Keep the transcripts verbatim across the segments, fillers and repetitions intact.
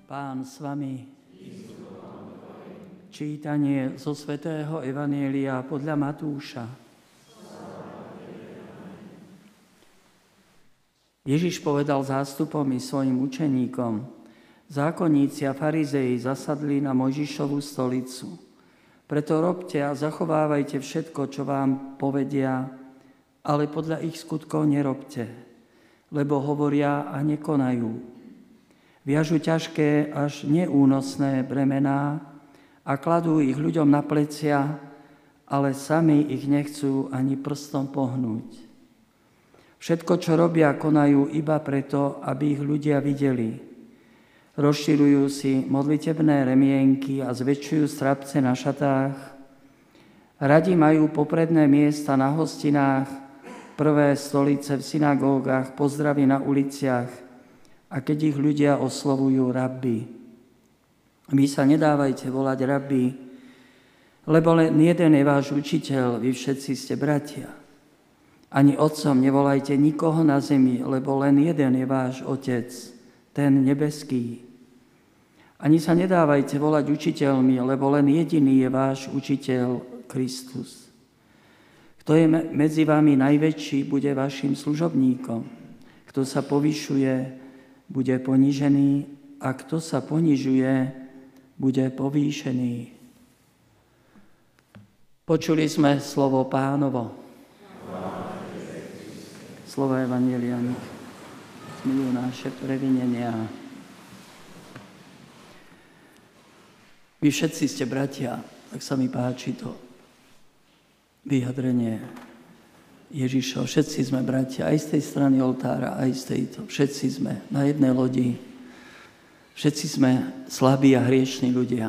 Pán s vami. Čítanie zo svätého Evanjelia podľa Matúša. Ježiš povedal zástupom i svojim učeníkom: zákonníci a farizei zasadli na Mojžišovú stolicu. Preto robte a zachovávajte všetko, čo vám povedia, ale podľa ich skutkov nerobte, lebo hovoria a nekonajú. Viažu ťažké až neúnosné bremená a kladú ich ľuďom na plecia, ale sami ich nechcú ani prstom pohnúť. Všetko, čo robia, konajú iba preto, aby ich ľudia videli. Rozširujú si modlitebné remienky a zväčšujú strapce na šatách. Radi majú popredné miesta na hostinách, prvé stolice v synagógach, pozdravy na uliciach, a keď ich ľudia oslovujú rabbi. Vy sa nedávajte volať rabbi, lebo len jeden je váš učiteľ, vy všetci ste bratia. Ani otcom nevolajte nikoho na zemi, lebo len jeden je váš otec, ten nebeský. Ani sa nedávajte volať učiteľmi, lebo len jediný je váš učiteľ, Kristus. Kto je medzi vami najväčší, bude vašim služobníkom. Kto sa povyšuje, bude ponížený, a kto sa ponižuje, bude povýšený. Počuli sme slovo Pánovo. Slovo Evanjelia zmilujú naše previnenia. Vy všetci ste bratia, tak sa mi páči to vyjadrenie Ježišov. Všetci sme bratia, aj z tej strany oltára, aj z tejto. Všetci sme na jednej lodi. Všetci sme slabí a hriešní ľudia.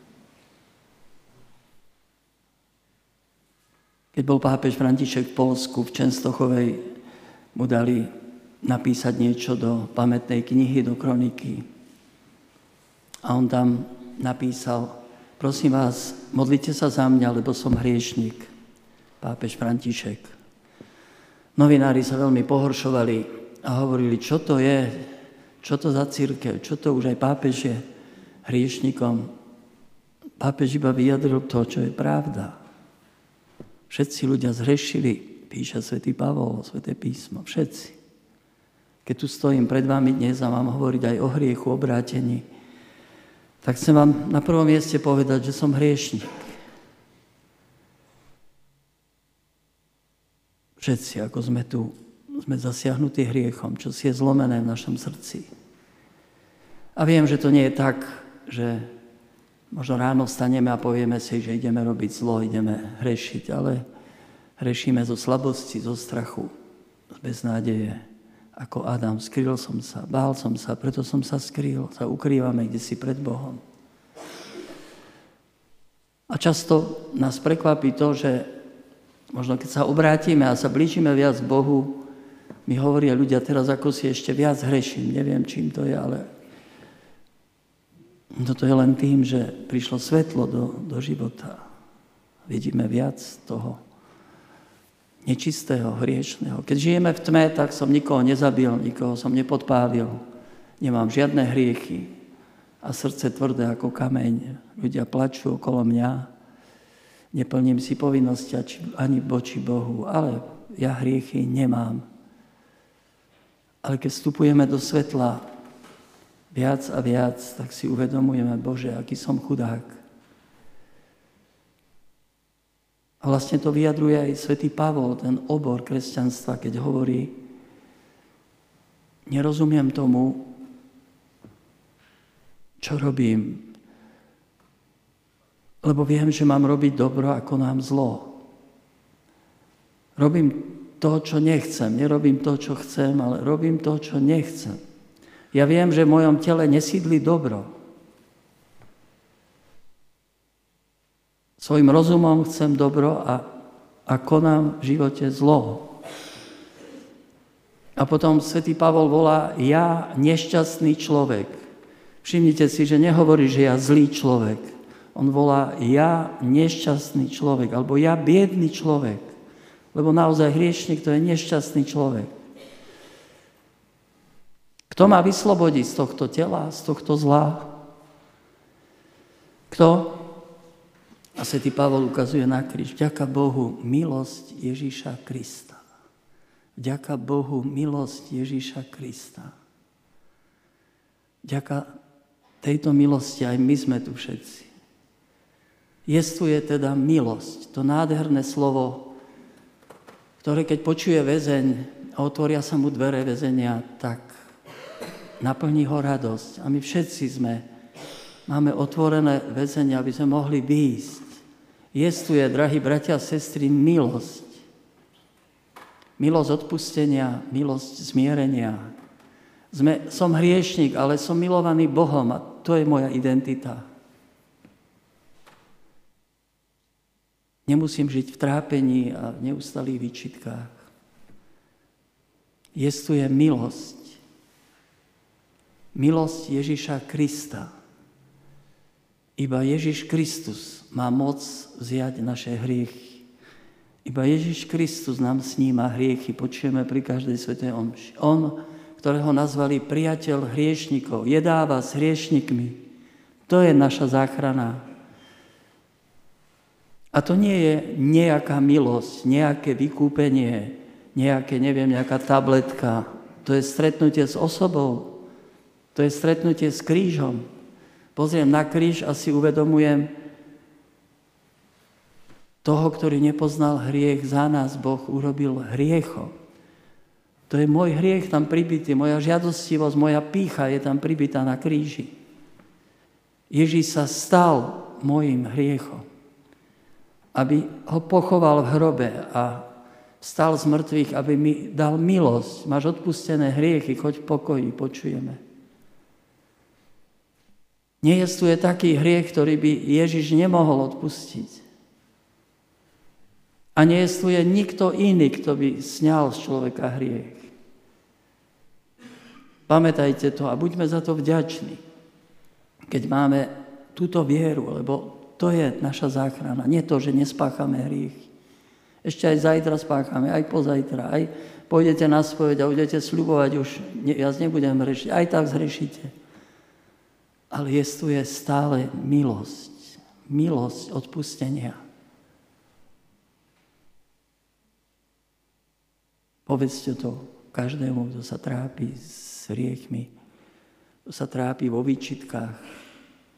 Keď bol pápež František v Poľsku, v Częstochovej, mu dali napísať niečo do pamätnej knihy, do kroniky. A on tam napísal: prosím vás, modlite sa za mňa, lebo som hriešnik. Pápež František. Novinári sa veľmi pohoršovali a hovorili, čo to je, čo to za cirkev, čo to už aj pápež je hriešnikom. Pápež iba vyjadril to, čo je pravda. Všetci ľudia zhrešili, píše svätý Pavol, sväté písmo, všetci. Keď tu stojím pred vami dnes a mám hovoriť aj o hriechu, o obrátení, tak chcem vám na prvom mieste povedať, že som hriešnik. Všetci, ako sme tu, sme zasiahnutí hriechom, čo si je zlomené v našom srdci. A viem, že to nie je tak, že možno ráno vstaneme a povieme si, že ideme robiť zlo, ideme hrešiť, ale hrešíme zo slabosti, zo strachu, z beznádeje. Ako Adam, skryl som sa, bál som sa, preto som sa skryl, sa ukrývame kdesi pred Bohom. A často nás prekvapí to, že možno keď sa obrátime a sa blížime viac k Bohu, mi hovoria ľudia, teraz ako si ešte viac hreším. Neviem, čím to je, ale toto je len tým, že prišlo svetlo do, do života. Vidíme viac toho nečistého, hriešného. Keď žijeme v tme, tak som nikoho nezabil, nikoho som nepodpálil. Nemám žiadne hriechy a srdce tvrdé ako kameň. Ľudia plačú okolo mňa. Neplním si povinnosti ani voči Bohu, ale ja hriechy nemám. Ale keď vstupujeme do svetla viac a viac, tak si uvedomujeme, Bože, aký som chudák. A vlastne to vyjadruje aj svätý Pavol, ten obor kresťanstva, keď hovorí: nerozumiem tomu, čo robím, lebo viem, že mám robiť dobro a konám zlo. Robím to, čo nechcem. Nerobím to, čo chcem, ale robím to, čo nechcem. Ja viem, že v mojom tele nesídli dobro. Svojim rozumom chcem dobro a, a konám v živote zlo. A potom svätý Pavol volá: ja nešťastný človek. Všimnite si, že nehovorí, že ja zlý človek. On volá: ja nešťastný človek, alebo ja biedný človek. Lebo naozaj hriešnik to je nešťastný človek. Kto ma vyslobodí z tohto tela, z tohto zla? Kto? A svätý Pavol ukazuje na kríž. Vďaka Bohu milosť Ježíša Krista. Vďaka Bohu milosť Ježíša Krista. Vďaka tejto milosti aj my sme tu všetci. Jestuje teda milosť, to nádherné slovo, ktoré keď počuje väzeň a otvoria sa mu dvere väzenia, tak naplní ho radosť. A my všetci sme, máme otvorené väzenia, aby sme mohli výjsť. Jestuje, drahí bratia a sestry, milosť. Milosť odpustenia, milosť zmierenia. Sme, som hriešnik, ale som milovaný Bohom a to je moja identita. Nemusím žiť v trápení a v neustalých výčitkách. Jestuje milosť. Milosť Ježíša Krista. Iba Ježíš Kristus má moc vziať naše hriechy. Iba Ježíš Kristus nám sníma hriechy. Počujeme pri každej svätej omši. On, ktorého nazvali priateľ hriešnikov, jedáva s hriešnikmi. To je naša záchrana. A to nie je nejaká milosť, nejaké vykúpenie, nejaké, neviem, nejaká tabletka. To je stretnutie s osobou. To je stretnutie s krížom. Pozriem na kríž a si uvedomujem toho, ktorý nepoznal hriech, za nás Boh urobil hriechom. To je môj hriech tam pribitý, moja žiadostivosť, moja pýcha je tam pribitá na kríži. Ježíš sa stal môjim hriechom, aby ho pochoval v hrobe a vstal z mŕtvych, aby mi dal milosť. Máš odpustené hriechy, choď v pokoji, počujeme. Nejestvuje taký hriech, ktorý by Ježiš nemohol odpustiť. A nejestvuje nikto iný, kto by sňal z človeka hriech. Pamätajte to a buďme za to vďační, keď máme túto vieru, lebo to je naša záchrana. Nie to, že nespáchame hriechy. Ešte aj zajtra spáchame, aj pozajtra, aj pôjdete na spoveď a budete sľubovať, už ne, ja nebudem hrešiť, aj tak zhrešíte. Ale jestuje stále milosť. Milosť odpustenia. Povedzte to každému, kto sa trápi s hriechmi, kto sa trápi vo výčitkách.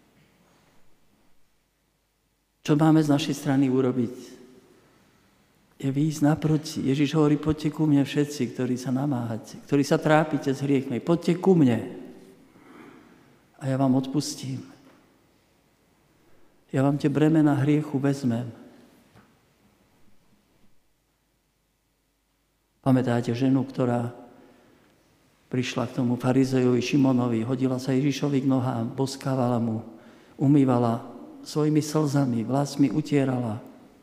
Čo máme z našej strany urobiť? Je výjsť naproti. Ježiš hovorí, poďte ku mne všetci, ktorí sa namáhate, ktorí sa trápite s hriechmi. Poďte ku mne a ja vám odpustím. Ja vám tie bremena hriechu vezmem. Pamätáte ženu, ktorá prišla k tomu farizejovi Šimonovi, hodila sa Ježišovi k nohám, boskávala mu, umývala svojimi slzami, vlasmi utierala.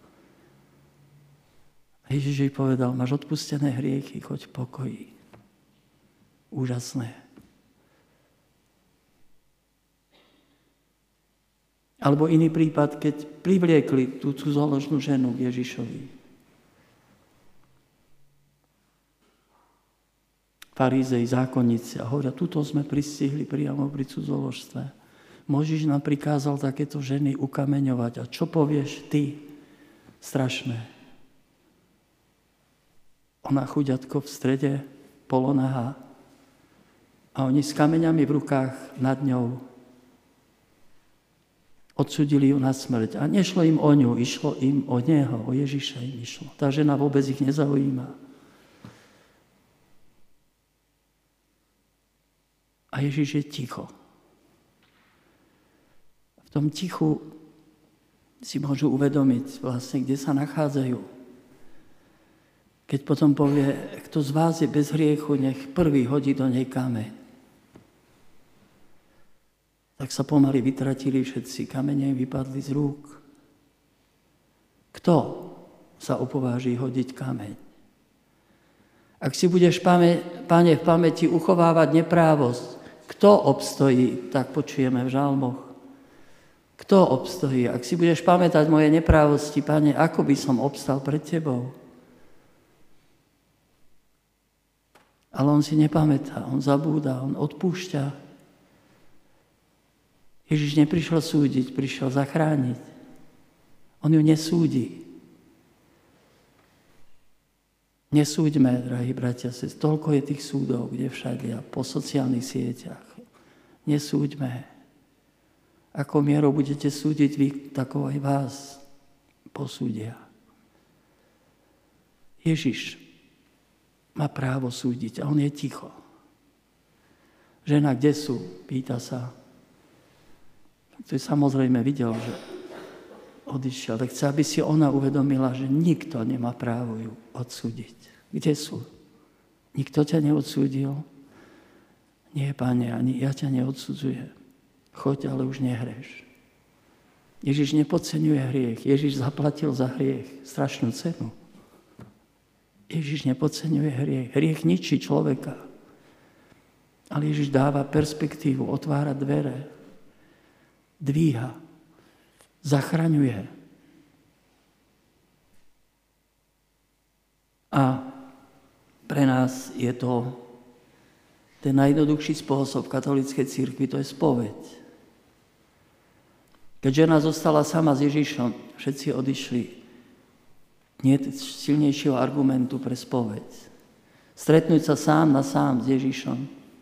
A Ježiš jej povedal, máš odpustené hriechy, choď v pokoji. Úžasné. Alebo iný prípad, keď privliekli tú cudzoložnú ženu k Ježišovi. Farizei, zákonníci a hovoria, tuto sme pristihli priamo pri cudzoložstve. Mojžiš nám prikázal takéto ženy ukameňovať. A čo povieš ty? Strašné. Ona chuďatko v strede, polonahá. A oni s kameňami v rukách nad ňou odsúdili ju na smrť. A nešlo im o ňu, išlo im o neho, o Ježiša im išlo. Tá žena vôbec ich nezaujíma. A Ježiš je ticho. V tom tichu si môžu uvedomiť vlastne, kde sa nachádzajú. Keď potom povie, kto z vás je bez hriechu, nech prvý hodí do nej kameň. Tak sa pomaly vytratili všetci, kamene im vypadli z rúk. Kto sa opováži hodiť kameň? Ak si budeš, Pane, v pamäti uchovávať neprávosť, kto obstojí, tak počujeme v žalmoch. Kto obstojí? Ak si budeš pamätať moje neprávosti, Pane, ako by som obstal pred Tebou? Ale Ale on si nepamätá, on zabúda, on odpúšťa. Ježiš neprišiel súdiť, prišiel zachrániť. On ju nesúdi. Nesúďme, drahí bratia, sestry, toľko je tých súdov, kde všade a po sociálnych sieťach. Nesúďme. Ako mierou budete súdiť vy, tako aj vás posúdia. Ježiš má právo súdiť a on je ticho. Žena, kde sú? Pýta sa. To je samozrejme videl, že odišiel. Tak chce, aby si ona uvedomila, že nikto nemá právo ju odsúdiť. Kde sú? Nikto ťa neodsúdil? Nie, Pane, ani ja ťa neodsudzujem. Choď, ale už nehreš. Ježiš nepodceňuje hriech. Ježiš zaplatil za hriech strašnú cenu. Ježiš nepodceňuje hriech. Hriech ničí človeka. Ale Ježiš dáva perspektívu, otvára dvere, dvíha, zachraňuje. A pre nás je to ten najjednoduchší spôsob v katolíckej cirkvi, to je spoveď. Keď žena zostala sama s Ježišom, všetci odišli. Nie je silnejšieho argumentu pre spoveď. Stretnúť sa sám na sám s Ježišom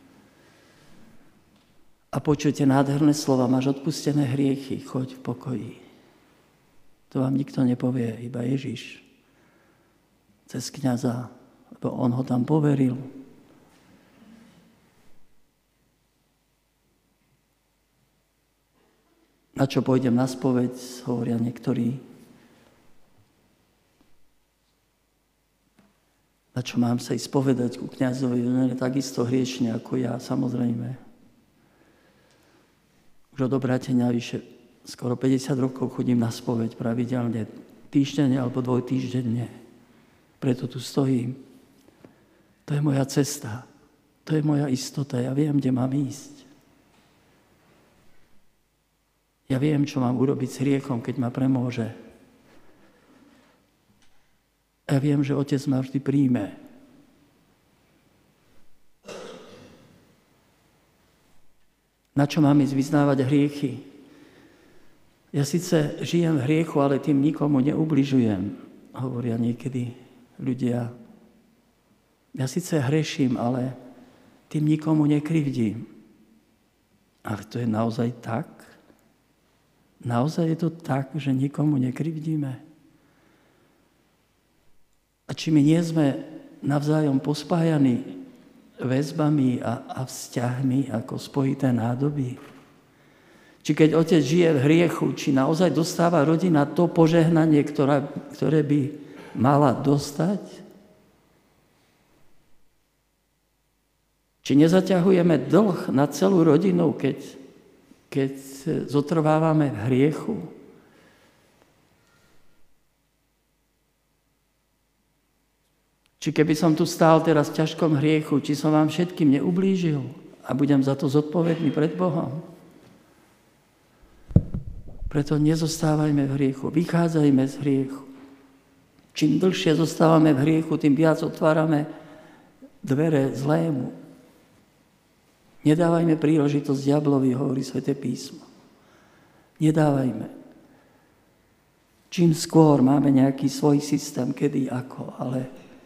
a počujete nádherné slova, máš odpustené hriechy, choď v pokoji. To vám nikto nepovie, iba Ježiš. Cez kňaza, lebo on ho tam poveril. Na čo pôjdem na spoveď, hovoria niektorí. Na čo mám sa ísť povedať ku kňazovi, on je takisto hriešne ako ja, samozrejme. Už od obrátenia vyše skoro päťdesiat rokov chodím na spoveď pravidelne, týždenne alebo dvojtýždenne. Preto tu stojím. To je moja cesta. To je moja istota. Ja viem, kde mám ísť. Ja viem, čo mám urobiť s hriechom, keď ma premôže. Ja viem, že Otec ma vždy príjme. Na čo mám ísť vyznávať hriechy? Ja síce žijem v hriechu, ale tým nikomu neubližujem, hovoria niekedy ľudia. Ja síce hreším, ale tým nikomu nekrivdím. Ale to je naozaj tak? Naozaj je to tak, že nikomu nekrivdíme? A či my nie sme navzájom pospájaní väzbami a, a vzťahmi ako spojité nádoby? Či keď otec žije v hriechu, či naozaj dostáva rodina to požehnanie, ktoré, ktoré by mala dostať? Či nezaťahujeme dlh na celú rodinu, keď, keď zotrvávame v hriechu? Či keby som tu stál teraz v ťažkom hriechu, či som vám všetkým neublížil a budem za to zodpovedný pred Bohom? Preto nezostávajme v hriechu, vychádzajme z hriechu. Čím dlhšie zostávame v hriechu, tým viac otvárame dvere zlému. Nedávajme príležitosť diablovi, hovorí Sväté písmo. Nedávajme. Čím skôr máme nejaký svoj systém, kedy, ako, ale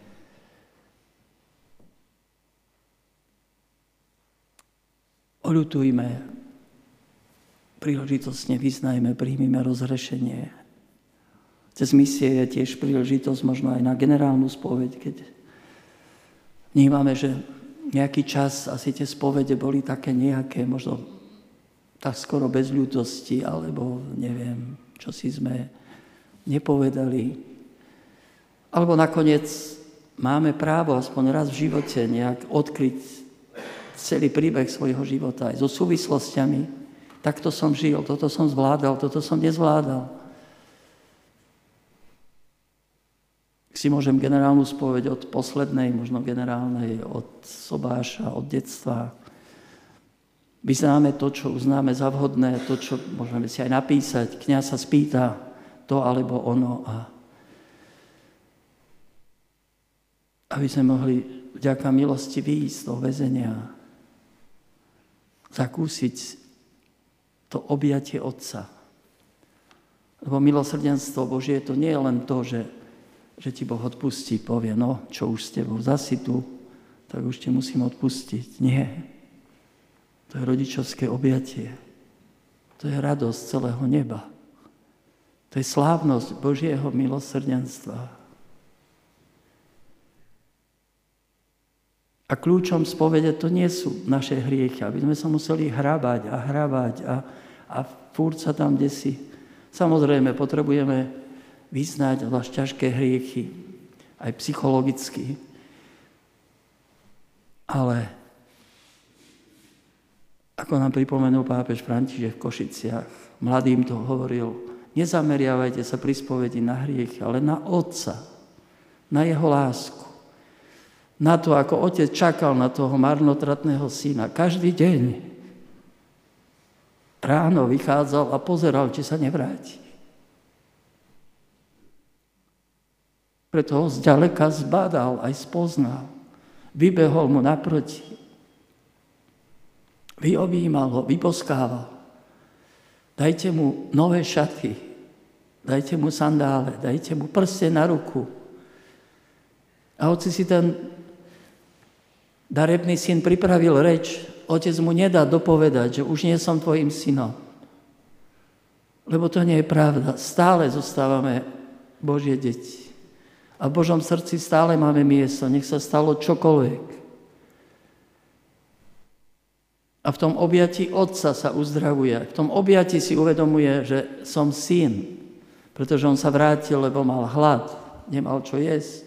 oľutujme, príležitostne vyznajme, príjmime rozhrešenie. Cez misie je tiež príležitosť možno aj na generálnu spoveď, keď vnímame, že nejaký čas asi tie spovede boli také nejaké, možno tak skoro bez ľútosti, alebo neviem, čo si sme nepovedali. Alebo nakoniec máme právo aspoň raz v živote nejak odkryť celý príbeh svojho života aj so súvislostiami. Takto som žil, toto som zvládal, toto som nezvládal. Si môžem generálnu spoveď od poslednej, možno generálnej, od sobáša, od detstva. Vyznáme to, čo uznáme za vhodné, to, čo môžeme si aj napísať. Kňaz sa spýta to alebo ono. A aby sme mohli vďaka milosti výjsť z toho väzenia, zakúsiť to objatie Otca. Lebo milosrdenstvo Božie to nie je len to, že, že ti Boh odpustí, povie, no, čo už s tebou zasi tu, tak už ti musím odpustiť. Nie. To je rodičovské objatie. To je radosť celého neba. To je slávnosť Božieho milosrdenstva. A kľúčom spovede to nie sú naše hriechy, aby sme sa museli hrabať a hrabať a, a furt sa tam desi. Samozrejme, potrebujeme vyznať zvlášť ťažké hriechy, aj psychologicky. Ale ako nám pripomenul pápež František v Košiciach, mladým to hovoril, nezameriavajte sa pri spovedi na hriechy, ale na Otca, na jeho lásku. Na to, ako otec čakal na toho marnotratného syna. Každý deň ráno vychádzal a pozeral, či sa nevráti. Preto ho zďaleka zbadal, aj spoznal. Vybehol mu naproti. Vyobímal ho, vyboskával. Dajte mu nové šaty, dajte mu sandále, dajte mu prste na ruku. A hoci si ten darebný syn pripravil reč, otec mu nedá dopovedať, že už nie som tvojim synom. Lebo to nie je pravda. Stále zostávame Božie deti. A v Božom srdci stále máme miesto. Nech sa stalo čokoľvek. A v tom objatí Otca sa uzdravuje. V tom objatí si uvedomuje, že som syn. Pretože on sa vrátil, lebo mal hlad. Nemal čo jesť.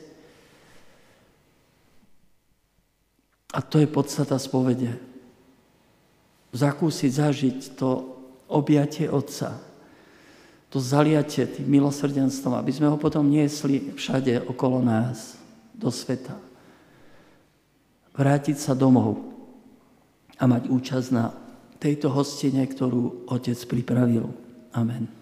A to je podstata spovede. Zakúsiť, zažiť to objatie Otca. To zaliatie tým milosrdenstvom, aby sme ho potom niesli všade okolo nás, do sveta. Vrátiť sa domov a mať účasť na tejto hostine, ktorú Otec pripravil. Amen.